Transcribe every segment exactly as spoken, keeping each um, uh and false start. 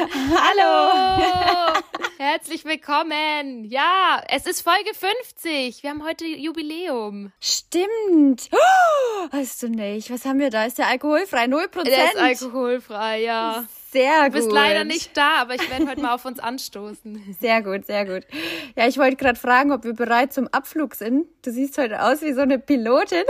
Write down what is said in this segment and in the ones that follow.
Hallo! Herzlich willkommen! Ja, es ist Folge fünfzig. Wir haben heute Jubiläum. Stimmt. Oh, weißt du nicht, was haben wir da? Ist der alkoholfrei? null Prozent? Der ist alkoholfrei, ja. Sehr gut. Du bist leider nicht da, aber ich werde heute mal auf uns anstoßen. Sehr gut, sehr gut. Ja, ich wollte gerade fragen, ob wir bereit zum Abflug sind. Du siehst heute aus wie so eine Pilotin.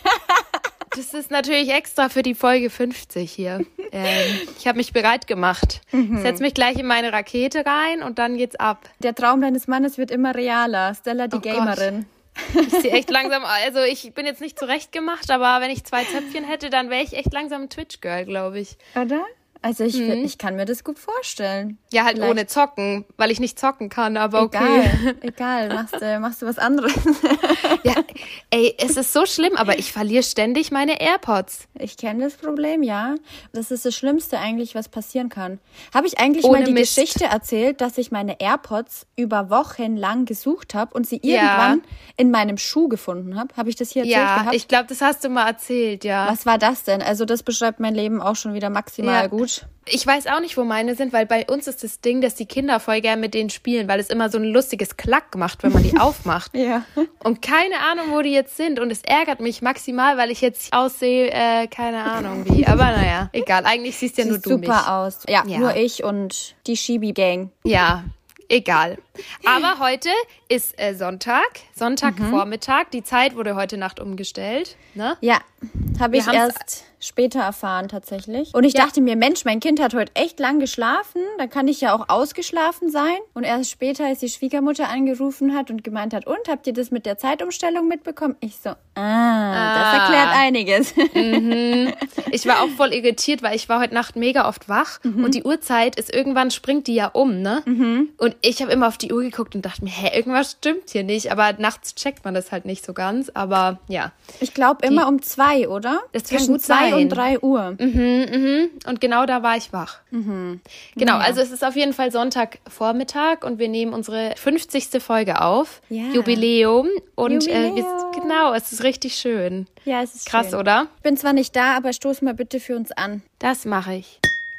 Das ist natürlich extra für die Folge fünfzig hier. Ähm, ich habe mich bereit gemacht. Mhm. Ich setze mich gleich in meine Rakete rein und dann geht's ab. Der Traum deines Mannes wird immer realer. Stella, die oh Gamerin. Gott. Ich sehe echt langsam, also ich bin jetzt nicht zurechtgemacht, aber wenn ich zwei Zöpfchen hätte, dann wäre ich echt langsam ein Twitch-Girl, glaube ich. Oder? Also ich, mhm. ich kann mir das gut vorstellen. Ja, halt Vielleicht. Ohne zocken, weil ich nicht zocken kann, aber okay. Egal, egal. Machst, äh, machst du was anderes. Ja, ey, es ist so schlimm, aber ich verliere ständig meine AirPods. Ich kenne das Problem, ja. Das ist das Schlimmste eigentlich, was passieren kann. Habe ich eigentlich Ohne mal die Mist. Geschichte erzählt, dass ich meine AirPods über Wochen lang gesucht habe und sie irgendwann ja. in meinem Schuh gefunden habe? Habe ich das hier erzählt ja, gehabt? Ja, ich glaube, das hast du mal erzählt, ja. Was war das denn? Also das beschreibt mein Leben auch schon wieder maximal ja. gut. Ich weiß auch nicht, wo meine sind, weil bei uns ist das Ding, dass die Kinder voll gern mit denen spielen, weil es immer so ein lustiges Klack macht, wenn man die aufmacht. Ja. Und keine Ahnung, wo die jetzt sind. Und es ärgert mich maximal, weil ich jetzt aussehe, äh, keine Ahnung wie. Aber naja, egal. Eigentlich siehst ja nur du mich. Super aus. Ja, ja, nur ich und die Schibi-Gang. Ja, egal. Aber heute ist äh, Sonntag, Sonntagvormittag. Mhm. Die Zeit wurde heute Nacht umgestellt. Ne? Ja, habe ich erst später erfahren tatsächlich. Und ich ja. dachte mir, Mensch, mein Kind hat heute echt lang geschlafen. Da kann ich ja auch ausgeschlafen sein. Und erst später, als die Schwiegermutter angerufen hat und gemeint hat, und, habt ihr das mit der Zeitumstellung mitbekommen? Ich so, ah, ah. das erklärt einiges. Mhm. Ich war auch voll irritiert, weil ich war heute Nacht mega oft wach. Mhm. Und die Uhrzeit ist, irgendwann springt die ja um, ne? Mhm. Und ich habe immer auf die Uhr geguckt und dachte mir, hä, irgendwas stimmt hier nicht. Aber nachts checkt man das halt nicht so ganz. Aber ja. Ich glaube immer um zwei, oder? Das kann gut sein. Um drei Uhr. Mhm, mhm. Und genau da war ich wach. Mhm. Genau, naja. also es ist auf jeden Fall Sonntagvormittag und wir nehmen unsere fünfzigste Folge auf. Ja. Jubiläum. Und Jubiläum. Äh, wir, genau, es ist richtig schön. Ja, es ist krass, schön. Oder? Ich bin zwar nicht da, aber stoß mal bitte für uns an. Das mache ich.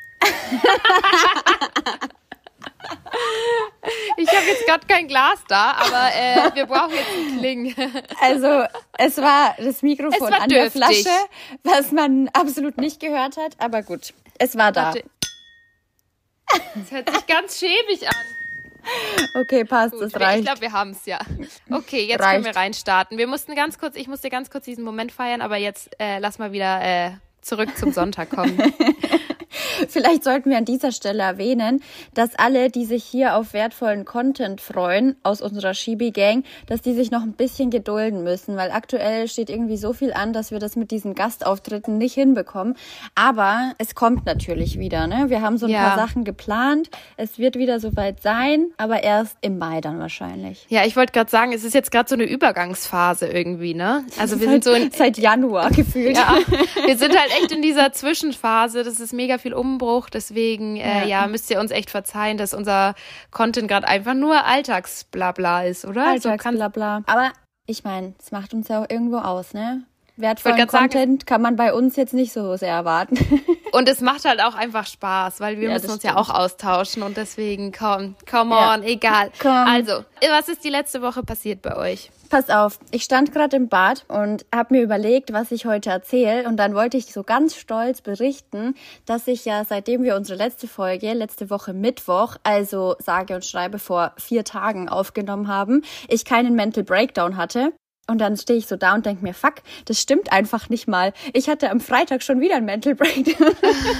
Ich habe jetzt gerade kein Glas da, aber äh, wir brauchen jetzt einen Kling. Also es war das Mikrofon es war an dürftig. der Flasche, was man absolut nicht gehört hat, aber gut, es war da. Warte. Das hört sich ganz schäbig an. Okay, passt, Gut, das reicht. Ich glaube, wir haben es, ja. Okay, jetzt reicht. können wir reinstarten. Wir mussten ganz kurz, ich musste ganz kurz diesen Moment feiern, aber jetzt äh, lass mal wieder äh, zurück zum Sonntag kommen. Vielleicht sollten wir an dieser Stelle erwähnen, dass alle, die sich hier auf wertvollen Content freuen aus unserer Schibi-Gang, dass die sich noch ein bisschen gedulden müssen, weil aktuell steht irgendwie so viel an, dass wir das mit diesen Gastauftritten nicht hinbekommen. Aber es kommt natürlich wieder, ne? Wir haben so ein ja. paar Sachen geplant. Es wird wieder soweit sein, aber erst im Mai dann wahrscheinlich. Ja, ich wollte gerade sagen, es ist jetzt gerade so eine Übergangsphase irgendwie, ne? Also wir seit, sind so in, seit Januar gefühlt. Ja, wir sind halt echt in dieser Zwischenphase. Das ist mega viel Umbruch, deswegen äh, ja. ja, müsst ihr uns echt verzeihen, dass unser Content gerade einfach nur Alltagsblabla ist, oder? Alltagsblabla. So aber ich meine, es macht uns ja auch irgendwo aus, ne? Wertvollen Content sagen, kann man bei uns jetzt nicht so sehr erwarten. Und es macht halt auch einfach Spaß, weil wir ja, müssen uns stimmt. ja auch austauschen und deswegen komm, come on, ja. egal. Komm. Also, was ist die letzte Woche passiert bei euch? Pass auf, ich stand gerade im Bad und habe mir überlegt, was ich heute erzähle. Und dann wollte ich so ganz stolz berichten, dass ich ja, seitdem wir unsere letzte Folge, letzte Woche Mittwoch, also sage und schreibe vor vier Tagen aufgenommen haben, ich keinen Mental Breakdown hatte. Und dann stehe ich so da und denke mir, fuck, das stimmt einfach nicht mal. Ich hatte am Freitag schon wieder ein Mental Breakdown.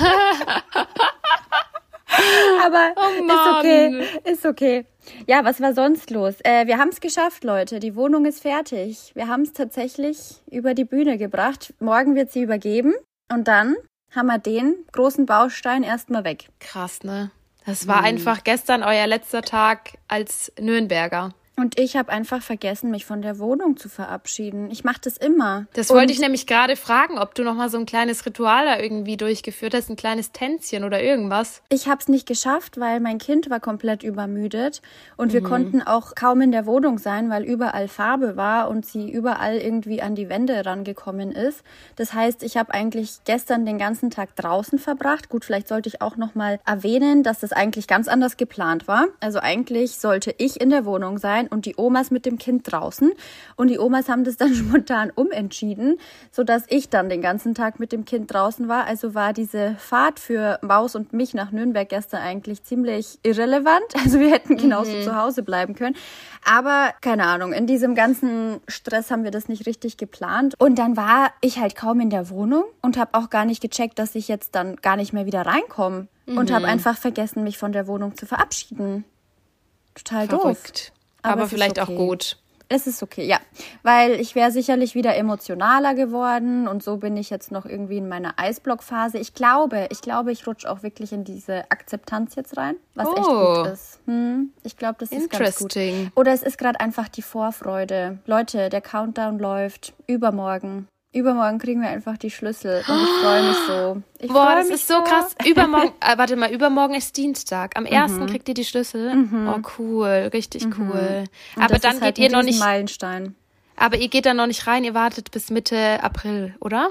Aber oh ist okay, ist okay. Ja, was war sonst los? Äh, wir haben es geschafft, Leute. Die Wohnung ist fertig. Wir haben es tatsächlich über die Bühne gebracht. Morgen wird sie übergeben. Und dann haben wir den großen Baustein erstmal weg. Krass, ne? Das war hm. einfach gestern euer letzter Tag als Nürnberger. Und ich habe einfach vergessen, mich von der Wohnung zu verabschieden. Ich mache das immer. Das Und wollte ich nämlich gerade fragen, ob du nochmal so ein kleines Ritual da irgendwie durchgeführt hast, ein kleines Tänzchen oder irgendwas. Ich habe es nicht geschafft, weil mein Kind war komplett übermüdet und wir mhm. konnten auch kaum in der Wohnung sein, weil überall Farbe war und sie überall irgendwie an die Wände rangekommen ist. Das heißt, ich habe eigentlich gestern den ganzen Tag draußen verbracht. Gut, vielleicht sollte ich auch nochmal erwähnen, dass das eigentlich ganz anders geplant war. Also eigentlich sollte ich in der Wohnung sein und die Omas mit dem Kind draußen. Und die Omas haben das dann spontan umentschieden, sodass ich dann den ganzen Tag mit dem Kind draußen war. Also war diese Fahrt für Maus und mich nach Nürnberg gestern eigentlich ziemlich irrelevant. Also wir hätten genauso mhm. zu Hause bleiben können. Aber keine Ahnung, in diesem ganzen Stress haben wir das nicht richtig geplant. Und dann war ich halt kaum in der Wohnung und habe auch gar nicht gecheckt, dass ich jetzt dann gar nicht mehr wieder reinkomme. Mhm. Und habe einfach vergessen, mich von der Wohnung zu verabschieden. Total Verrückt. doof. Aber, Aber vielleicht okay. auch gut. Es ist okay, ja. Weil ich wäre sicherlich wieder emotionaler geworden und so bin ich jetzt noch irgendwie in meiner Eisblockphase. Ich glaube, ich glaube, ich rutsche auch wirklich in diese Akzeptanz jetzt rein, was oh. echt gut ist. Hm, ich glaube, das ist ganz gut. Oder es ist gerade einfach die Vorfreude. Leute, der Countdown läuft übermorgen. Übermorgen kriegen wir einfach die Schlüssel und ich freue mich so. Ich Boah, das ist so, so krass. Übermorgen, äh, warte mal, übermorgen ist Dienstag. Am ersten mhm. kriegt ihr die Schlüssel. Mhm. Oh, cool, richtig mhm. cool. Und aber das dann ist halt geht ihr noch nicht. Meilenstein. Aber ihr geht dann noch nicht rein, ihr wartet bis Mitte April, oder?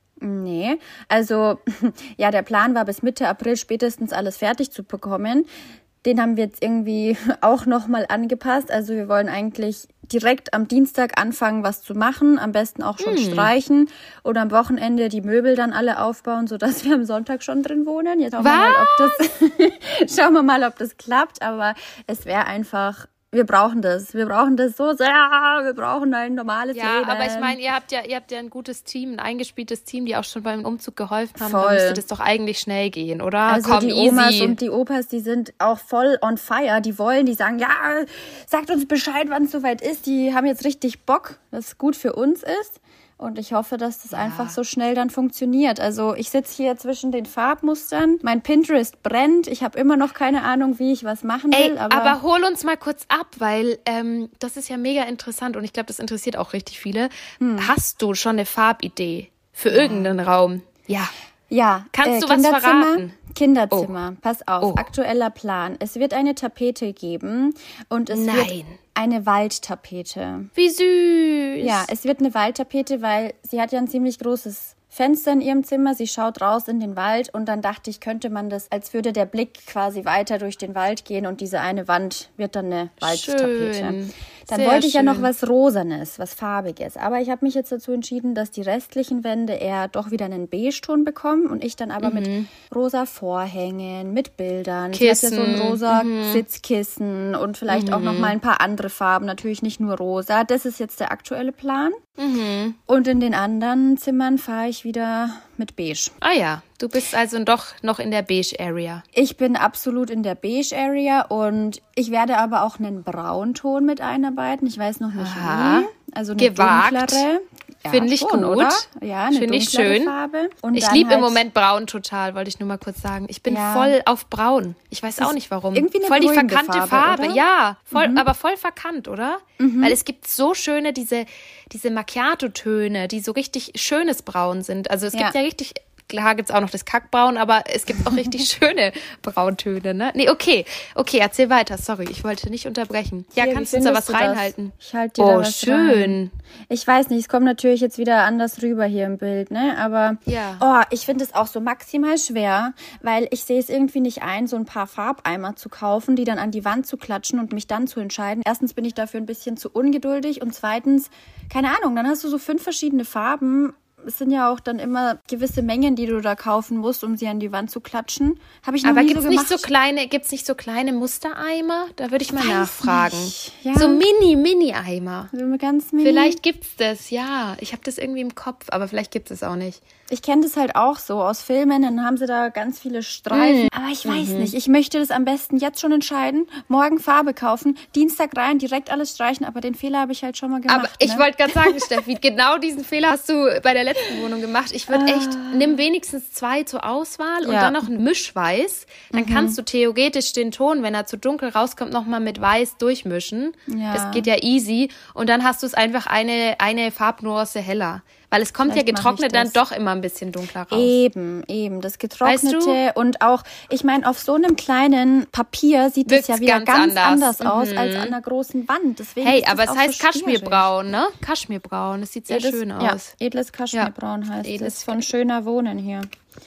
Nee, also ja, der Plan war bis Mitte April spätestens alles fertig zu bekommen. Den haben wir jetzt irgendwie auch nochmal angepasst. Also wir wollen eigentlich direkt am Dienstag anfangen, was zu machen. Am besten auch schon mm. streichen. Und am Wochenende die Möbel dann alle aufbauen, sodass wir am Sonntag schon drin wohnen. Jetzt schauen wir mal, ob das, schauen wir mal, ob das klappt. Aber es wäre einfach... Wir brauchen das. Wir brauchen das so sehr. Wir brauchen ein normales ja, Leben. Ja, aber ich meine, ihr habt ja, ihr habt ja ein gutes Team, ein eingespieltes Team, die auch schon beim Umzug geholfen haben. Voll. Da müsste das doch eigentlich schnell gehen, oder? Also Komm, die Omas easy. und die Opas, die sind auch voll on fire. Die wollen, die sagen, ja, sagt uns Bescheid, wann es soweit ist. Die haben jetzt richtig Bock, dass es gut für uns ist. Und ich hoffe, dass das ja. einfach so schnell dann funktioniert. Also ich sitze hier zwischen den Farbmustern. Mein Pinterest brennt. Ich habe immer noch keine Ahnung, wie ich was machen will. Ey, aber, aber hol uns mal kurz ab, weil ähm, das ist ja mega interessant und ich glaube, das interessiert auch richtig viele. Hm. Hast du schon eine Farbidee für ja. irgendeinen Raum? Ja. Ja. Kannst äh, du was verraten? Kinderzimmer, oh. pass auf, oh. aktueller Plan. Es wird eine Tapete geben und es Nein. wird eine Waldtapete. Wie süß. Ja, es wird eine Waldtapete, weil sie hat ja ein ziemlich großes Fenster in ihrem Zimmer. Sie schaut raus in den Wald und dann dachte ich, könnte man das, als würde der Blick quasi weiter durch den Wald gehen und diese eine Wand wird dann eine Waldtapete. Schön. Dann Sehr wollte ich schön. ja noch was Rosanes, was Farbiges. Aber ich habe mich jetzt dazu entschieden, dass die restlichen Wände eher doch wieder einen Beige-Ton bekommen und ich dann aber mhm. mit rosa Vorhängen, mit Bildern. Kissen. Ich habe ja so ein rosa mhm. Sitzkissen und vielleicht mhm. auch noch mal ein paar andere Farben. Natürlich nicht nur rosa. Das ist jetzt der aktuelle Plan. Mhm. Und in den anderen Zimmern fahre ich wieder mit Beige. Ah ja, du bist also doch noch in der Beige-Area. Ich bin absolut in der Beige-Area und ich werde aber auch einen Braunton mit einarbeiten. Ich weiß noch nicht Aha. wie. Also eine Gewagt. dunklere. Ja, Finde ich schon, gut. Oder? Ja, eine Finde ich schön. Farbe. Und ich dann liebe halt im Moment Braun total, wollte ich nur mal kurz sagen. Ich bin ja. voll auf Braun. Ich weiß auch nicht warum. Irgendwie eine voll die beruhigende verkannte Farbe, Farbe. oder? Ja, voll, Mhm. aber voll verkannt, oder? Mhm. Weil es gibt so schöne, diese, diese Macchiato-Töne, die so richtig schönes Braun sind. Also es Ja. gibt ja richtig... Klar gibt's auch noch das Kackbraun, aber es gibt auch richtig schöne Brauntöne, ne? Nee, okay. Okay, erzähl weiter. Sorry, ich wollte nicht unterbrechen. Ja, Hier, kannst wie du uns da was findest du das? reinhalten? Ich halte dir Oh, da was schön. rein. Ich weiß nicht, es kommt natürlich jetzt wieder anders rüber hier im Bild, ne? Aber Ja. oh, ich finde es auch so maximal schwer, weil ich sehe es irgendwie nicht ein, so ein paar Farbeimer zu kaufen, die dann an die Wand zu klatschen und mich dann zu entscheiden. Erstens bin ich dafür ein bisschen zu ungeduldig und zweitens, keine Ahnung, dann hast du so fünf verschiedene Farben. Es sind ja auch dann immer gewisse Mengen, die du da kaufen musst, um sie an die Wand zu klatschen. Habe ich noch Aber nie gibt's so nicht gemacht. so kleine, gibt's nicht so kleine Mustereimer? Da würde ich mal Weiß nachfragen. nicht. Ja. So Mini, Mini-Eimer. So ganz mini. Vielleicht gibt's das, ja. Ich habe das irgendwie im Kopf, aber vielleicht gibt es auch nicht. Ich kenne das halt auch so aus Filmen, dann haben sie da ganz viele Streifen. Mm. Aber ich weiß nicht, ich möchte das am besten jetzt schon entscheiden, morgen Farbe kaufen, Dienstag rein, direkt alles streichen, aber den Fehler habe ich halt schon mal gemacht. Aber ich ne? wollte gerade sagen, Steffi, genau diesen Fehler hast du bei der letzten letzten Wohnung gemacht. Ich würde echt, nimm wenigstens zwei zur Auswahl und Ja. dann noch ein Mischweiß. Dann Mhm. kannst du theoretisch den Ton, wenn er zu dunkel rauskommt, nochmal mit Weiß durchmischen. Ja. Das geht ja easy. Und dann hast du es einfach eine, eine Farbnuance heller. Weil es kommt Vielleicht ja mach ich getrocknet dann das. doch immer ein bisschen dunkler raus. Eben, eben, das Getrocknete Weißt und auch, ich meine, auf so einem kleinen Papier sieht es Wirkt's ja wieder ganz ganz anders, anders. aus Mhm. als an einer großen Wand. Deswegen Hey, ist das aber es auch heißt so schwierig. Kaschmirbraun, ne? Kaschmirbraun, das sieht sehr Edles, schön ja, aus. edles Kaschmirbraun heißt Edles es, von Schöner Wohnen hier.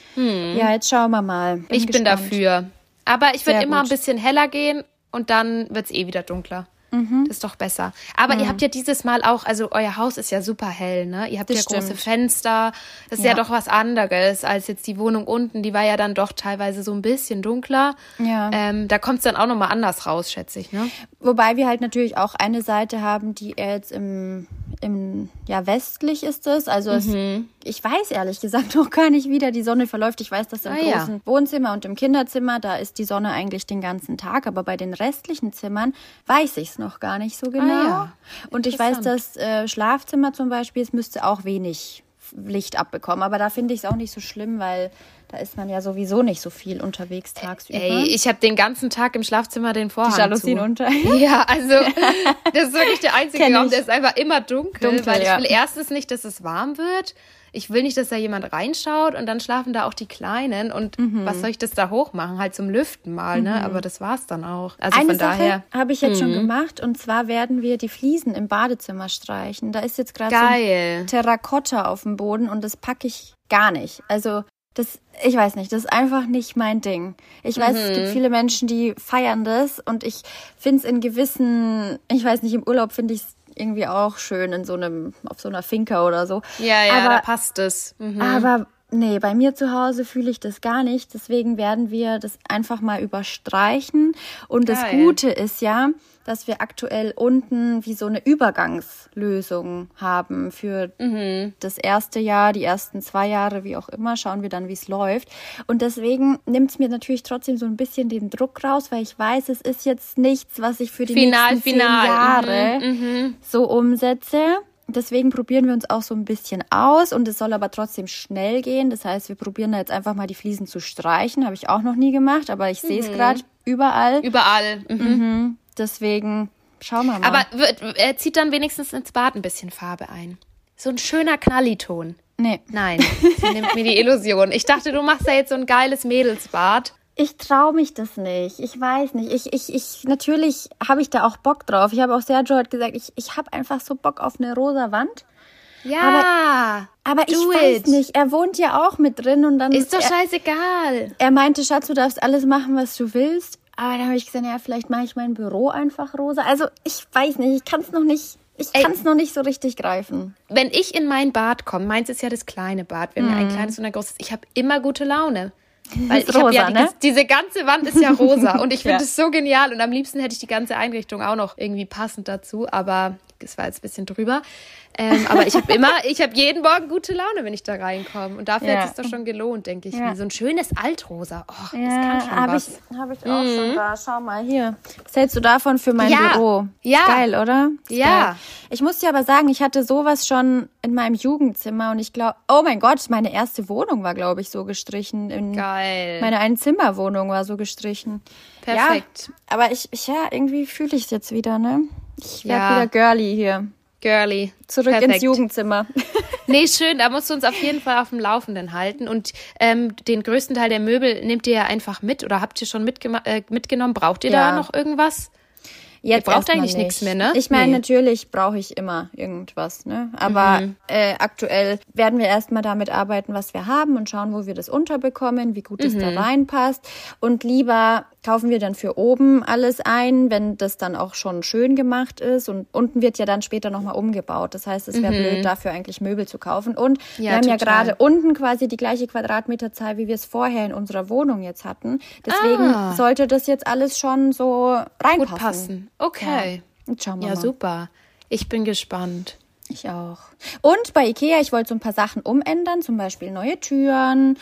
Ja, jetzt schauen wir mal. Bin Ich bin gespannt. dafür. Aber ich würde Sehr immer ein gut. bisschen heller gehen und dann wird's eh wieder dunkler. Mhm. Das ist doch besser. Aber ihr habt ja dieses Mal auch, also euer Haus ist ja super hell, ne? Ihr habt Das ja große stimmt. Fenster. Das ist ja. Ja. doch was anderes als jetzt die Wohnung unten. Die war ja dann doch teilweise so ein bisschen dunkler. Ja. Ähm, da kommt's dann auch nochmal anders raus, schätze ich, ne? Wobei wir halt natürlich auch eine Seite haben, die eher jetzt im, im ja, westlich ist es. Also es, ich weiß ehrlich gesagt noch gar nicht, wie da die Sonne verläuft. Ich weiß, dass im Ah, ja. großen Wohnzimmer und im Kinderzimmer, da ist die Sonne eigentlich den ganzen Tag. Aber bei den restlichen Zimmern weiß ich es noch gar nicht so genau. ja. Und ich weiß, Interessant. dass äh, Schlafzimmer zum Beispiel, es müsste auch wenig Licht abbekommen. Aber da finde ich es auch nicht so schlimm, weil da ist man ja sowieso nicht so viel unterwegs tagsüber. Ey, ich habe den ganzen Tag im Schlafzimmer den Vorhang die Jalousien zu. unter. Ja, also das ist wirklich der einzige Kenn Raum, ich. der ist einfach immer dunkel, Dunkel, weil ich ja. will erstens nicht, dass es warm wird. Ich will nicht, dass da jemand reinschaut und dann schlafen da auch die Kleinen und Mhm. was soll ich das da hochmachen? Halt zum Lüften mal, ne? Aber das war's dann auch. Also Eine von Sache daher. habe ich jetzt schon gemacht und zwar werden wir die Fliesen im Badezimmer streichen. Da ist jetzt gerade so Geil. ein Terrakotta auf dem Boden und das packe ich gar nicht. Also das, ich weiß nicht, das ist einfach nicht mein Ding. Ich weiß, es gibt viele Menschen, die feiern das und ich finde es in gewissen, ich weiß nicht, im Urlaub finde ich es irgendwie auch schön in so einem, auf so einer Finca oder so. Ja, ja, aber, da passt es. Mhm. aber nee, bei mir zu Hause fühle ich das gar nicht. Deswegen werden wir das einfach mal überstreichen. Und das Geil. Gute ist ja, dass wir aktuell unten wie so eine Übergangslösung haben für das erste Jahr, die ersten zwei Jahre, wie auch immer. Schauen wir dann, wie es läuft. Und deswegen nimmt es mir natürlich trotzdem so ein bisschen den Druck raus, weil ich weiß, es ist jetzt nichts, was ich für die Final, nächsten final. zehn Jahre Mhm, so umsetze. Deswegen probieren wir uns auch so ein bisschen aus und es soll aber trotzdem schnell gehen. Das heißt, wir probieren da jetzt einfach mal die Fliesen zu streichen. Habe ich auch noch nie gemacht, aber ich sehe es gerade überall. Überall. Mhm. Deswegen schauen wir mal. Aber wird, er zieht dann wenigstens ins Bad ein bisschen Farbe ein. So ein schöner Knalliton. nee, Nein, sie nimmt mir die Illusion. Ich dachte, du machst ja jetzt so ein geiles Mädelsbad. ich traue mich das nicht. Ich weiß nicht. Ich, ich, ich, natürlich habe ich da auch Bock drauf. Ich habe auch Sergio heute gesagt, ich, ich habe einfach so Bock auf eine rosa Wand. Ja, Aber ich do weiß it. nicht. Er wohnt ja auch mit drin und dann Ist doch er, scheißegal. er meinte, Schatz, du darfst alles machen, was du willst. Aber dann habe ich gesagt, ja, vielleicht mache ich mein Büro einfach rosa. Also ich weiß nicht, ich kann es noch nicht, ich Ey. kann es noch nicht so richtig greifen. Wenn ich in mein Bad komme, meins ist ja das kleine Bad, wir haben ja ein kleines und ein großes, ich habe immer gute Laune. Weil Ist ich habe ja rosa, die, ne? diese ganze Wand ist ja rosa und ich finde Ja. es so genial und am liebsten hätte ich die ganze Einrichtung auch noch irgendwie passend dazu, aber es war jetzt ein bisschen drüber. Ähm, aber ich habe immer, ich habe jeden Morgen gute Laune, wenn ich da reinkomme und dafür Ja. hat es doch schon gelohnt, denke ich. Ja. So ein schönes Altrosa, oh, das kann Ja, schon habe was. ich, hab ich auch schon da. Schau mal hier. Was hältst du davon für mein Ja. Büro? Ja. Ist geil, oder? Ist Ja. Geil. Ich muss dir aber sagen, ich hatte sowas schon in meinem Jugendzimmer und ich glaube, oh mein Gott, meine erste Wohnung war, glaube ich, so gestrichen. In Geil. Meine Einzimmerwohnung war so gestrichen. Perfekt. Ja, aber ich, ich ja, irgendwie fühle ich es jetzt wieder, ne? Ich werde Ja. wieder girly hier. Girly. Zurück Perfekt. ins Jugendzimmer. Nee, schön, da musst du uns auf jeden Fall auf dem Laufenden halten. Und ähm, den größten Teil der Möbel nehmt ihr ja einfach mit oder habt ihr schon mitgema- äh, mitgenommen? Braucht ihr Ja. da noch irgendwas? Jetzt braucht erstmal eigentlich nicht. nichts mehr, ne? Ich meine, Nee. natürlich brauche ich immer irgendwas, ne? Aber Mhm. äh, aktuell werden wir erstmal damit arbeiten, was wir haben und schauen, wo wir das unterbekommen, wie gut es Mhm. da reinpasst. Und lieber kaufen wir dann für oben alles ein, wenn das dann auch schon schön gemacht ist. Und unten wird ja dann später nochmal umgebaut. Das heißt, es wäre blöd, dafür eigentlich Möbel zu kaufen. Und Mhm. Ja, wir haben ja total. gerade unten quasi die gleiche Quadratmeterzahl, wie wir es vorher in unserer Wohnung jetzt hatten. Deswegen Ah. sollte das jetzt alles schon so reinpassen. Gut passen. Okay. Ja. Und schauen wir Ja, mal. super. Ich bin gespannt. Ich auch. Und bei Ikea, ich wollte so ein paar Sachen umändern, zum Beispiel neue Türen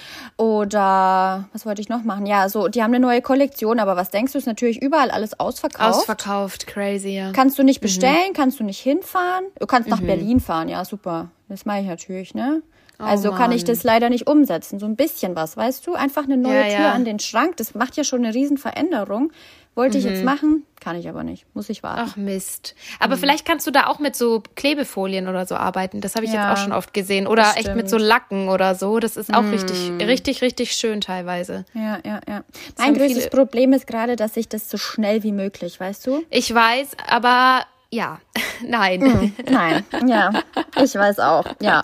oder was wollte ich noch machen? Ja, so, die haben eine neue Kollektion, aber was denkst du, ist natürlich überall alles ausverkauft. Ausverkauft, crazy, ja. Kannst du nicht bestellen, kannst du nicht hinfahren. Du kannst nach Berlin fahren, ja, super. das mache ich natürlich, ne? Oh, also kann ich Mann. das leider nicht umsetzen. So ein bisschen was, weißt du? Einfach eine neue Ja, Tür ja. an den Schrank. Das macht ja schon eine riesen Veränderung. Wollte ich jetzt machen, kann ich aber nicht. Muss ich warten. Ach Mist. Aber vielleicht kannst du da auch mit so Klebefolien oder so arbeiten. Das habe ich Ja, jetzt auch schon oft gesehen. Oder das echt mit stimmt. so Lacken oder so. Das ist auch richtig, richtig, richtig schön teilweise. Ja, ja, ja. haben Mein größtes viele- Problem ist gerade, dass ich das so schnell wie möglich, weißt du? Ich weiß, aber ja, nein. Nein, ja, ich weiß auch, ja.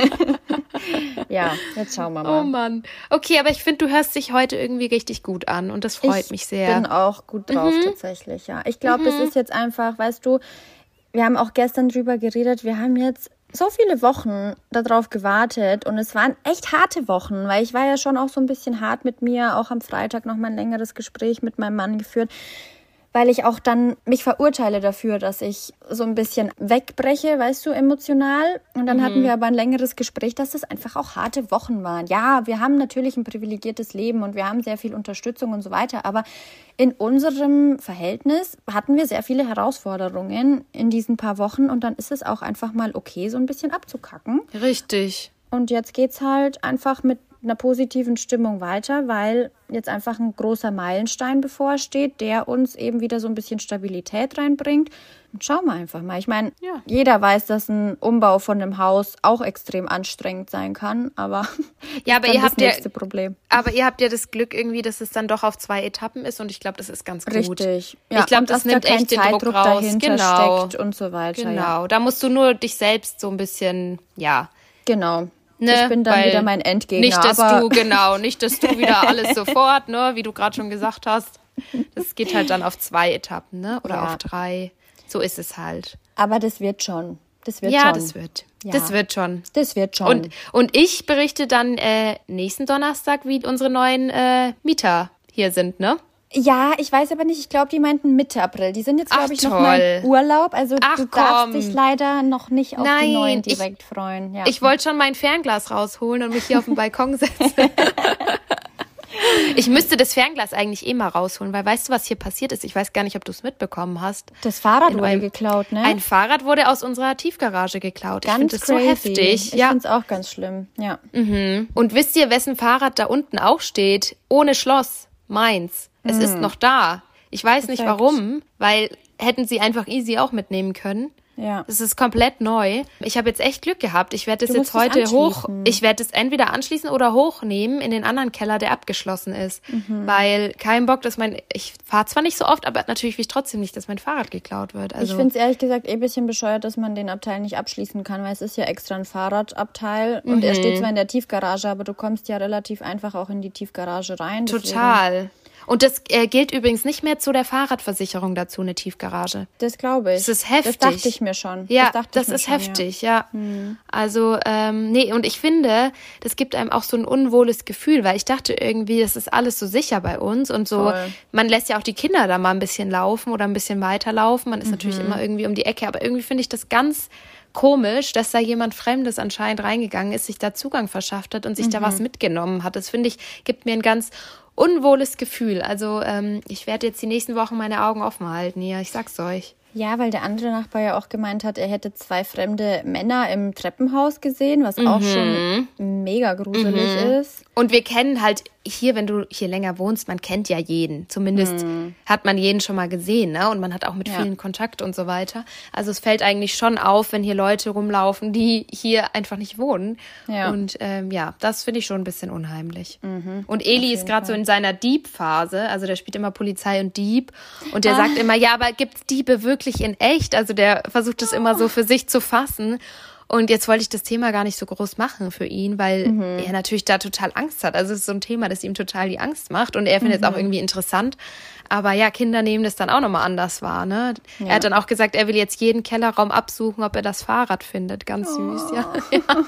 Ja, jetzt schauen wir mal. Oh Mann. Okay, aber ich finde, du hörst dich heute irgendwie richtig gut an und das freut ich mich sehr. bin auch gut drauf tatsächlich, ja. Ich glaube, das ist jetzt einfach, weißt du, wir haben auch gestern drüber geredet, wir haben jetzt so viele Wochen darauf gewartet und es waren echt harte Wochen, weil ich war ja schon auch so ein bisschen hart mit mir, auch am Freitag noch mal ein längeres Gespräch mit meinem Mann geführt, weil ich auch dann mich verurteile dafür, dass ich so ein bisschen wegbreche, weißt du, emotional. Und dann mhm. hatten wir aber ein längeres Gespräch, dass es einfach auch harte Wochen waren. Ja, wir haben natürlich ein privilegiertes Leben und wir haben sehr viel Unterstützung und so weiter, aber in unserem Verhältnis hatten wir sehr viele Herausforderungen in diesen paar Wochen und dann ist es auch einfach mal okay, so ein bisschen abzukacken. Richtig. Und jetzt geht's halt einfach mit einer positiven Stimmung weiter, weil jetzt einfach ein großer Meilenstein bevorsteht, der uns eben wieder so ein bisschen Stabilität reinbringt. Und schauen wir einfach mal. Ich meine, Ja. jeder weiß, dass ein Umbau von einem Haus auch extrem anstrengend sein kann, aber Ja, aber dann ihr das habt ja, nächste Problem. aber ihr habt ja das Glück irgendwie, dass es dann doch auf zwei Etappen ist und ich glaube, das ist ganz gut. Richtig. Ja, ich glaube, und das dass nimmt da kein echt den Druck Zeitdruck raus. dahinter Genau. steckt und so weiter. Genau. Ja. Da musst du nur dich selbst so ein bisschen, ja. Genau. Ne, ich bin dann weil wieder mein Endgegner. Nicht, dass aber du, genau, nicht, dass du wieder alles sofort, ne, wie du gerade schon gesagt hast. Das geht halt dann auf zwei Etappen, ne? Oder Ja. auf drei. So ist es halt. aber das wird schon. Das wird ja, schon. das wird. Ja. Das wird schon. Das wird schon. Und, und ich berichte dann äh, nächsten Donnerstag, wie unsere neuen äh, Mieter hier sind, ne? Ja, ich weiß aber nicht, ich glaube, die meinten Mitte April. Die sind jetzt, Ach, glaube ich, noch mal toll. im Urlaub. Also Ach, du darfst komm. dich leider noch nicht auf Nein, die neuen ich- direkt freuen. Ja. Ich wollte schon mein Fernglas rausholen und mich hier auf den Balkon setzen. Ich müsste das Fernglas eigentlich eh mal rausholen, weil weißt du, was hier passiert ist? Ich weiß gar nicht, ob du es mitbekommen hast. das Fahrrad in wurde meinem- geklaut, ne? Ein Fahrrad wurde aus unserer Tiefgarage geklaut. ich finde ganz das so crazy. heftig. Ich Ja. finde es auch ganz schlimm. Ja. Und wisst ihr, wessen Fahrrad da unten auch steht? Ohne Schloss. Meins. Es ist noch da. Ich weiß nicht Perfekt. warum, weil hätten sie einfach easy auch mitnehmen können. Ja. Das ist komplett neu. Ich habe jetzt echt Glück gehabt. Ich werde das Du jetzt musst es heute hoch. anschließen. Ich werde es entweder anschließen oder hochnehmen in den anderen Keller, der abgeschlossen ist. Mhm. Weil kein Bock, dass mein. Ich fahre zwar nicht so oft, aber natürlich will ich trotzdem nicht, dass mein Fahrrad geklaut wird. Also Ich finde es ehrlich gesagt eh ein bisschen bescheuert, dass man den Abteil nicht abschließen kann, weil es ist ja extra ein Fahrradabteil und Mhm. er steht zwar in der Tiefgarage, aber du kommst ja relativ einfach auch in die Tiefgarage rein. deswegen- total. Und das äh, gilt übrigens nicht mehr zu der Fahrradversicherung dazu, eine Tiefgarage. Das glaube ich. Das ist heftig. Das dachte ich mir schon. Ja, das, dachte das ich mir ist schon, heftig, ja. Also, ähm, nee, und ich finde, das gibt einem auch so ein unwohles Gefühl, weil ich dachte irgendwie, das ist alles so sicher bei uns und so, Voll. man lässt ja auch die Kinder da mal ein bisschen laufen oder ein bisschen weiterlaufen. Man ist natürlich Mhm. immer irgendwie um die Ecke, aber irgendwie finde ich das ganz komisch, dass da jemand Fremdes anscheinend reingegangen ist, sich da Zugang verschafft hat und sich da Mhm. was mitgenommen hat. Das finde ich, gibt mir ein ganz unwohles Gefühl. Also ähm, ich werde jetzt die nächsten Wochen meine Augen offen halten hier, ich sag's euch. Ja, weil der andere Nachbar ja auch gemeint hat, er hätte zwei fremde Männer im Treppenhaus gesehen, was auch schon mega gruselig ist. Und wir kennen halt hier, wenn du hier länger wohnst, man kennt ja jeden. Zumindest hat man jeden schon mal gesehen, ne? Und man hat auch mit Ja. vielen Kontakt und so weiter. Also es fällt eigentlich schon auf, wenn hier Leute rumlaufen, die hier einfach nicht wohnen. Ja. Und ähm, ja, das finde ich schon ein bisschen unheimlich. Und Eli ist gerade so in seiner Dieb-Phase. Also der spielt immer Polizei und Dieb. Und der sagt immer, ja, aber gibt's Diebe wirklich in echt? Also der versucht es immer so für sich zu fassen. Und jetzt wollte ich das Thema gar nicht so groß machen für ihn, weil er natürlich da total Angst hat. Also es ist so ein Thema, das ihm total die Angst macht. Und er findet es auch irgendwie interessant. Aber ja, Kinder nehmen das dann auch nochmal anders wahr, ne? Ja. Er hat dann auch gesagt, er will jetzt jeden Kellerraum absuchen, ob er das Fahrrad findet. Ganz süß, ja. ja.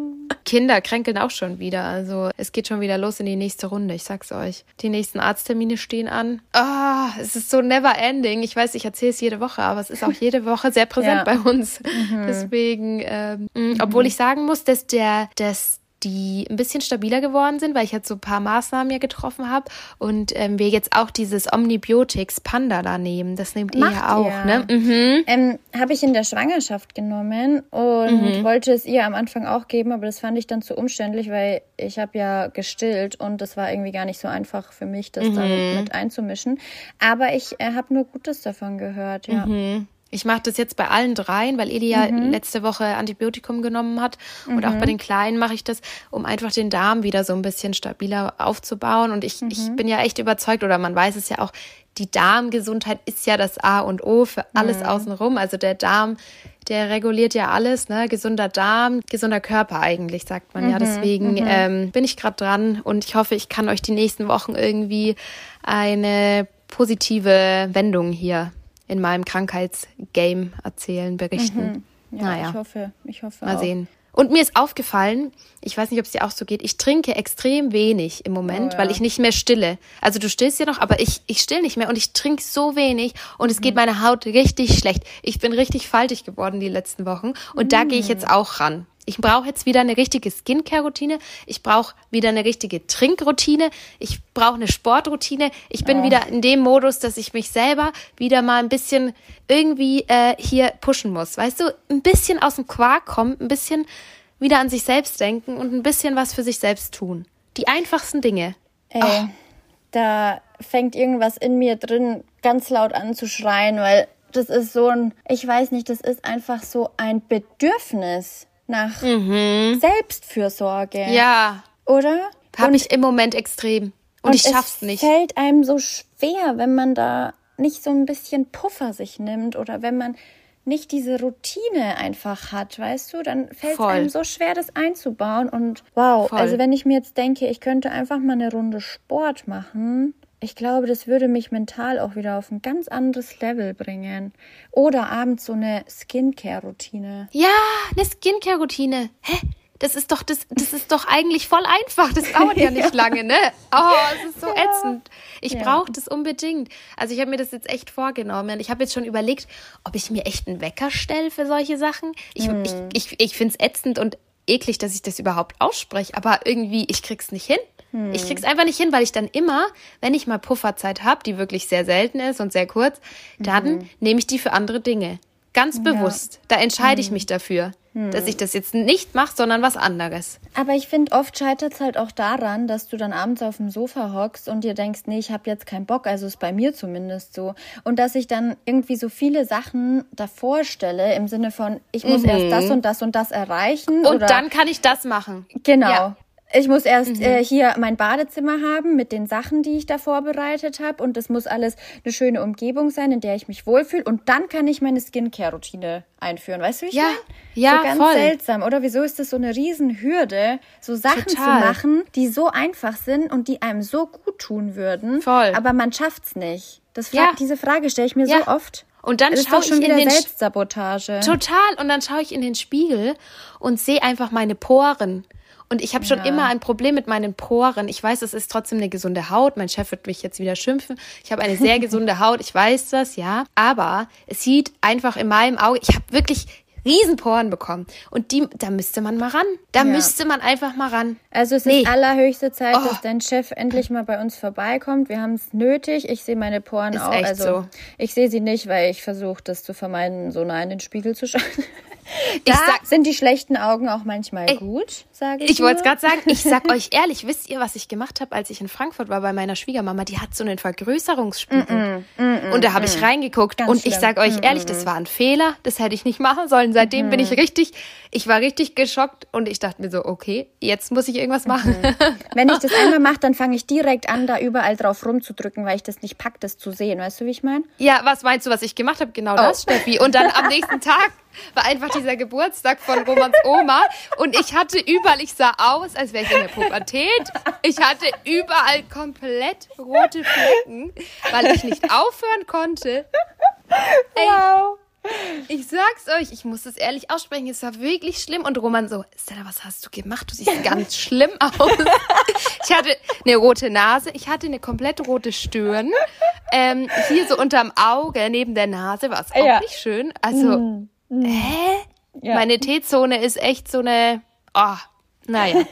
Kinder kränkeln auch schon wieder. Also es geht schon wieder los in die nächste Runde, ich sag's euch. Die nächsten Arzttermine stehen an. Ah, es ist so never ending. Ich weiß, ich erzähle es jede Woche, aber es ist auch jede Woche sehr präsent Ja. bei uns. Deswegen, ähm, mh, obwohl ich sagen muss, dass der, das die ein bisschen stabiler geworden sind, weil ich jetzt so ein paar Maßnahmen ja getroffen habe und ähm, wir jetzt auch dieses Omnibiotics Panda da nehmen. Das nehmt ihr ja auch, ihr? ne? Mhm. Ähm, habe ich in der Schwangerschaft genommen und mhm. wollte es ihr am Anfang auch geben, aber das fand ich dann zu umständlich, weil ich habe ja gestillt und das war irgendwie gar nicht so einfach für mich, das mhm. dann mit einzumischen. Aber ich äh, habe nur Gutes davon gehört, ja. Mhm. Ich mache das jetzt bei allen dreien, weil Eli ja mhm. letzte Woche Antibiotikum genommen hat. Und mhm. auch bei den Kleinen mache ich das, um einfach den Darm wieder so ein bisschen stabiler aufzubauen. Und ich, mhm. ich bin ja echt überzeugt, oder man weiß es ja auch, die Darmgesundheit ist ja das A und O für alles mhm. außenrum. Also der Darm, der reguliert ja alles, ne? Gesunder Darm, gesunder Körper eigentlich, sagt man mhm. ja. Deswegen mhm. ähm, bin ich gerade dran und ich hoffe, ich kann euch die nächsten Wochen irgendwie eine positive Wendung hier in meinem Krankheitsgame erzählen, berichten. Mhm. Ja, naja. ich hoffe, ich hoffe Mal auch. sehen. Und mir ist aufgefallen, ich weiß nicht, ob es dir auch so geht, ich trinke extrem wenig im Moment, oh, ja. weil ich nicht mehr stille. Also du stillst ja noch, aber ich, ich still nicht mehr und ich trinke so wenig und es geht mhm. meiner Haut richtig schlecht. Ich bin richtig faltig geworden die letzten Wochen und mhm. da gehe ich jetzt auch ran. Ich brauche jetzt wieder eine richtige Skincare-Routine. Ich brauche wieder eine richtige Trinkroutine. Ich brauche eine Sportroutine. Ich bin oh. wieder in dem Modus, dass ich mich selber wieder mal ein bisschen irgendwie äh, hier pushen muss. Weißt du, ein bisschen aus dem Quark kommen, ein bisschen wieder an sich selbst denken und ein bisschen was für sich selbst tun. Die einfachsten Dinge. Ey, oh. da fängt irgendwas in mir drin ganz laut an zu schreien, weil das ist so ein, ich weiß nicht, das ist einfach so ein Bedürfnis nach mhm. Selbstfürsorge. Ja. Oder? Habe ich im Moment extrem. Und, und ich schaff's nicht. Es fällt einem so schwer, wenn man da nicht so ein bisschen Puffer sich nimmt oder wenn man nicht diese Routine einfach hat, weißt du? Dann fällt es einem so schwer, das einzubauen. Und wow, Voll. also wenn ich mir jetzt denke, ich könnte einfach mal eine Runde Sport machen, ich glaube, das würde mich mental auch wieder auf ein ganz anderes Level bringen. Oder abends so eine Skincare-Routine. Ja, eine Skincare-Routine. Hä? Das ist doch, das, das ist doch eigentlich voll einfach. Das dauert ja nicht lange, ne? Oh, es ist so ja. ätzend. Ich ja. brauche das unbedingt. Also ich habe mir das jetzt echt vorgenommen. Ich habe jetzt schon überlegt, ob ich mir echt einen Wecker stelle für solche Sachen. Ich, hm. ich, ich, ich finde es ätzend und eklig, dass ich das überhaupt ausspreche. Aber irgendwie, ich krieg's nicht hin. Hm. Ich krieg's einfach nicht hin, weil ich dann immer, wenn ich mal Pufferzeit habe, die wirklich sehr selten ist und sehr kurz, dann mhm. nehme ich die für andere Dinge. Ganz ja. bewusst. Da entscheide ich hm. mich dafür, hm. dass ich das jetzt nicht mache, sondern was anderes. Aber ich finde, oft scheitert es halt auch daran, dass du dann abends auf dem Sofa hockst und dir denkst, nee, ich habe jetzt keinen Bock, also ist bei mir zumindest so. Und dass ich dann irgendwie so viele Sachen davor stelle, im Sinne von, ich muss mhm. erst das und das und das erreichen. Und oder dann kann ich das machen. Genau. Ja. Ich muss erst mhm. äh, hier mein Badezimmer haben mit den Sachen, die ich da vorbereitet habe. Und das muss alles eine schöne Umgebung sein, in der ich mich wohlfühle. Und dann kann ich meine Skincare-Routine einführen. Weißt du, wie ich ja. meine? Ja, so ganz voll. seltsam. Oder wieso ist das so eine Riesenhürde, so Sachen Total. zu machen, die so einfach sind und die einem so gut tun würden. Voll. Aber man schafft's nicht. Das fra- ja. Diese Frage stelle ich mir ja. so oft. Und dann das schaue ist schon ich wieder in den Selbstsabotage. Total. Und dann schaue ich in den Spiegel und sehe einfach meine Poren. Und ich habe schon ja. immer ein Problem mit meinen Poren. Ich weiß, es ist trotzdem eine gesunde Haut. Mein Chef wird mich jetzt wieder schimpfen. Ich habe eine sehr gesunde Haut. Ich weiß das, ja. Aber es sieht einfach in meinem Auge, ich habe wirklich Riesenporen bekommen. Und die, da müsste man mal ran. Da ja. müsste man einfach mal ran. Also es nee. ist allerhöchste Zeit, oh. dass dein Chef endlich mal bei uns vorbeikommt. Wir haben es nötig. Ich sehe meine Poren ist auch. Echt also so. Ich sehe sie nicht, weil ich versuche, das zu vermeiden, so nah in den Spiegel zu schauen. Da ich sag, sind die schlechten Augen auch manchmal ey, gut, sage ich Ich wollte es gerade sagen, ich sag euch ehrlich, wisst ihr, was ich gemacht habe, als ich in Frankfurt war bei meiner Schwiegermama? Die hat so einen Vergrößerungsspiegel. Mm, mm, mm, und da habe mm, ich reingeguckt ganz und schlimm. ich sage euch mm, ehrlich, das war ein Fehler, das hätte ich nicht machen sollen. Seitdem mm. bin ich richtig, ich war richtig geschockt und ich dachte mir so, okay, jetzt muss ich irgendwas machen. Mm. Wenn ich das einmal mache, dann fange ich direkt an, da überall drauf rumzudrücken, weil ich das nicht pack, das zu sehen. Weißt du, wie ich meine? Ja, was meinst du, was ich gemacht habe? Genau oh. das, Steffi. Und dann am nächsten Tag war einfach dieser Geburtstag von Romans Oma und ich hatte überall, ich sah aus, als wäre ich in der Pubertät. Ich hatte überall komplett rote Flecken, weil ich nicht aufhören konnte. Ey, wow. Ich sag's euch, ich muss das ehrlich aussprechen, es war wirklich schlimm. Und Roman so, Stella, was hast du gemacht? Du siehst ganz schlimm aus. Ich hatte eine rote Nase, ich hatte eine komplett rote Stirn. Ähm, hier so unterm Auge, neben der Nase, war es auch ja. nicht schön. Also, mm. hä? Ja. Meine T-Zone ist echt so eine, oh, Naja.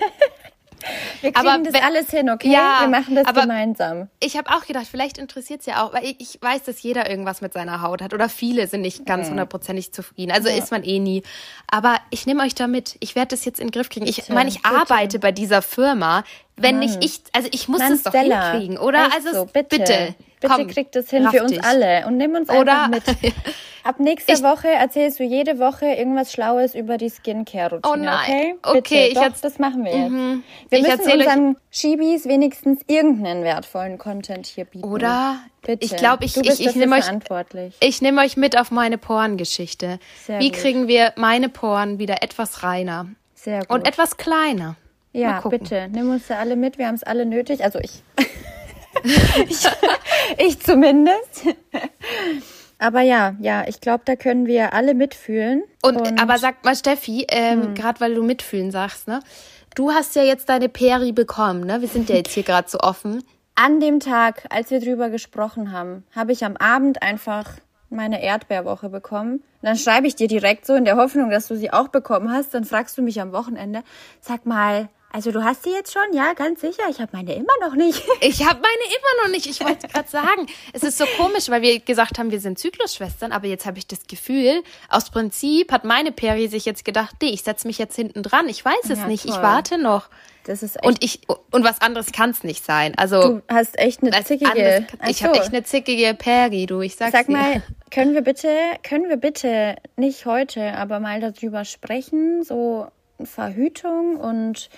Wir kriegen aber das wenn, alles hin, okay? Ja, wir machen das aber gemeinsam. Ich habe auch gedacht, vielleicht interessiert es ja auch, weil ich, ich weiß, dass jeder irgendwas mit seiner Haut hat oder viele sind nicht ganz hundertprozentig zufrieden. Also ja. ist man eh nie. Aber ich nehme euch da mit. Ich werde das jetzt in den Griff kriegen. Ich bitte, meine, ich bitte. arbeite bei dieser Firma. Wenn Mann. nicht ich, also ich muss Mann, das doch Stella, hinkriegen, oder? Also so, bitte. bitte. Bitte Komm, kriegt das hin für uns dich. alle und nimm uns Oder? einfach mit. Ab nächster ich, Woche erzählst du jede Woche irgendwas Schlaues über die Skincare-Routine, oh nein. okay? Bitte. Okay, Doch, ich das machen wir jetzt. Mhm. Wir ich müssen unseren Schiebis wenigstens irgendeinen wertvollen Content hier bieten. Oder? Bitte. Ich glaube, ich, du bist ich, ich nehme euch, verantwortlich. ich nehme euch mit auf meine Porengeschichte. Sehr Wie gut. kriegen wir meine Poren wieder etwas reiner? Sehr gut. Und etwas kleiner. Ja, bitte. Nimm uns da alle mit. Wir haben es alle nötig. Also ich. ich, ich zumindest. Aber ja, ja, ich glaube, da können wir alle mitfühlen. Und, und aber sag mal, Steffi, ähm, hm. gerade weil du mitfühlen sagst, ne? Du hast ja jetzt deine Peri bekommen, ne? Wir sind ja jetzt hier gerade so offen. An dem Tag, als wir drüber gesprochen haben, habe ich am Abend einfach meine Erdbeerwoche bekommen. Dann schreibe ich dir direkt so in der Hoffnung, dass du sie auch bekommen hast. Dann fragst du mich am Wochenende, sag mal, also du hast die jetzt schon? Ja, ganz sicher. Ich habe meine immer noch nicht. Ich habe meine immer noch nicht. Ich wollte gerade sagen, es ist so komisch, weil wir gesagt haben, wir sind Zyklusschwestern, aber jetzt habe ich das Gefühl, aus Prinzip hat meine Peri sich jetzt gedacht, nee, ich setze mich jetzt hinten dran. Ich weiß es ja, nicht. Toll. Ich warte noch. Das ist echt und ich und was anderes kann es nicht sein. Also du hast echt eine zickige. Ich habe echt eine zickige Peri, du. Ich sag's Sag dir. mal, können wir bitte, können wir bitte nicht heute, aber mal darüber sprechen, so Verhütung und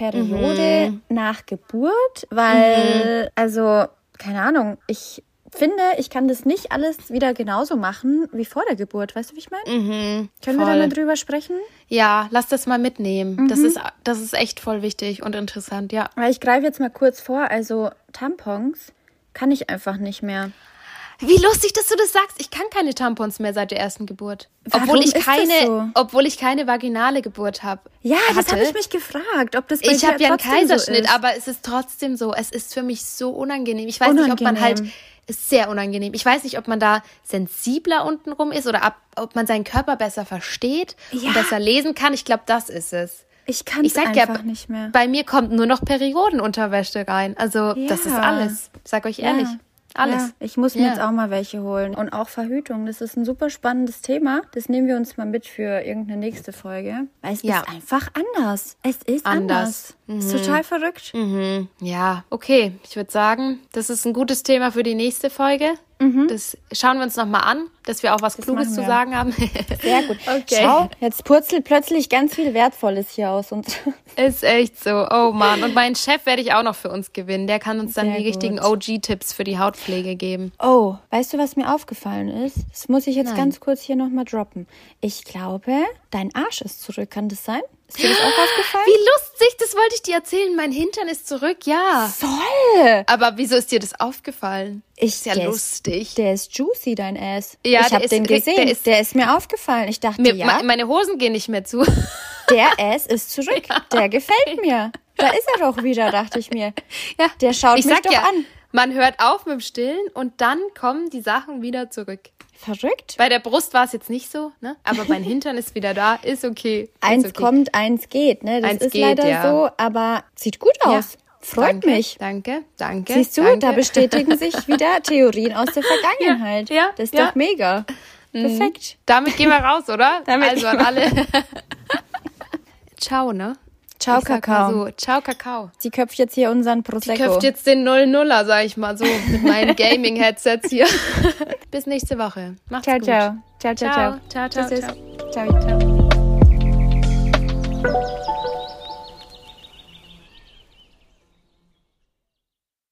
Periode mhm. nach Geburt, weil, mhm. also, keine Ahnung, ich finde, ich kann das nicht alles wieder genauso machen wie vor der Geburt, weißt du, wie ich meine? Mhm, können voll. wir da mal drüber sprechen? Ja, lass das mal mitnehmen. Mhm. Das ist, das ist echt voll wichtig und interessant, ja. Weil ich greife jetzt mal kurz vor, also Tampons kann ich einfach nicht mehr. Wie lustig, dass du das sagst. Ich kann keine Tampons mehr seit der ersten Geburt. Warum obwohl ich ist keine, das so? obwohl ich keine vaginale Geburt habe. Ja, hatte. das habe ich mich gefragt, ob das bei Ich dir habe ja einen Kaiserschnitt, so ist. aber es ist trotzdem so. Es ist für mich so unangenehm. Ich weiß unangenehm. nicht, ob man halt, ist sehr unangenehm. Ich weiß nicht, ob man da sensibler untenrum ist oder ab, ob man seinen Körper besser versteht ja. und besser lesen kann. Ich glaube, das ist es. Ich kann es einfach ja, nicht mehr. Bei mir kommt nur noch Periodenunterwäsche rein. Also ja. das ist alles. Sag euch ehrlich. Ja. Alles. Ja, ich muss mir ja. jetzt auch mal welche holen. Und auch Verhütung, das ist ein super spannendes Thema. Das nehmen wir uns mal mit für irgendeine nächste Folge. Weil es ja. ist einfach anders. Es ist anders. anders. Mhm. Ist total verrückt. Mhm. Ja, okay. Ich würde sagen, das ist ein gutes Thema für die nächste Folge. Mhm. Das schauen wir uns nochmal an, dass wir auch was das Kluges zu sagen haben. Sehr gut. Okay. Schau, jetzt purzelt plötzlich ganz viel Wertvolles hier aus uns. Ist echt so. Oh Mann. Und meinen Chef werde ich auch noch für uns gewinnen. Der kann uns dann Sehr die gut. richtigen O G-Tipps für die Hautpflege geben. Oh, weißt du, was mir aufgefallen ist? Das muss ich jetzt Nein. ganz kurz hier nochmal droppen. Ich glaube, dein Arsch ist zurück. Kann das sein? Ist dir das auch aufgefallen? Wie lustig, das wollte ich dir erzählen. Mein Hintern ist zurück, ja. Voll! Aber wieso ist dir das aufgefallen? Ich, ist ja der lustig. Ist, der ist juicy, dein Ass. Ja, ich habe den gesehen. Der ist, der ist mir aufgefallen. Ich dachte, mir, ja. Meine Hosen gehen nicht mehr zu. Der Ass ist zurück. Ja. Der gefällt mir. Da ist er doch wieder, dachte ich mir. Ja. Der schaut ich mich sag doch ja, an. Man hört auf mit dem Stillen und dann kommen die Sachen wieder zurück. Verrückt. Bei der Brust war es jetzt nicht so, ne? Aber mein Hintern ist wieder da, ist okay. Eins ist okay. kommt, eins geht, ne? Das eins ist geht, leider ja. so, aber sieht gut aus. Ja. Freut danke, mich. Danke, danke. Siehst du, danke. da bestätigen sich wieder Theorien aus der Vergangenheit. Ja, ja, das ist ja. doch mega. Mhm. Perfekt. Damit gehen wir raus, oder? Damit also an alle. Ciao, ne? Ciao, ich sag Kakao. mal so. Ciao, Kakao. Sie köpft jetzt hier unseren Prosecco. Die köpft jetzt den null-Nuller, sag ich mal so, mit meinen Gaming-Headsets hier. Bis nächste Woche. Macht's ciao, gut. Ciao, ciao, ciao. Ciao, ciao, ciao. Ciao, ciao. ciao. ciao.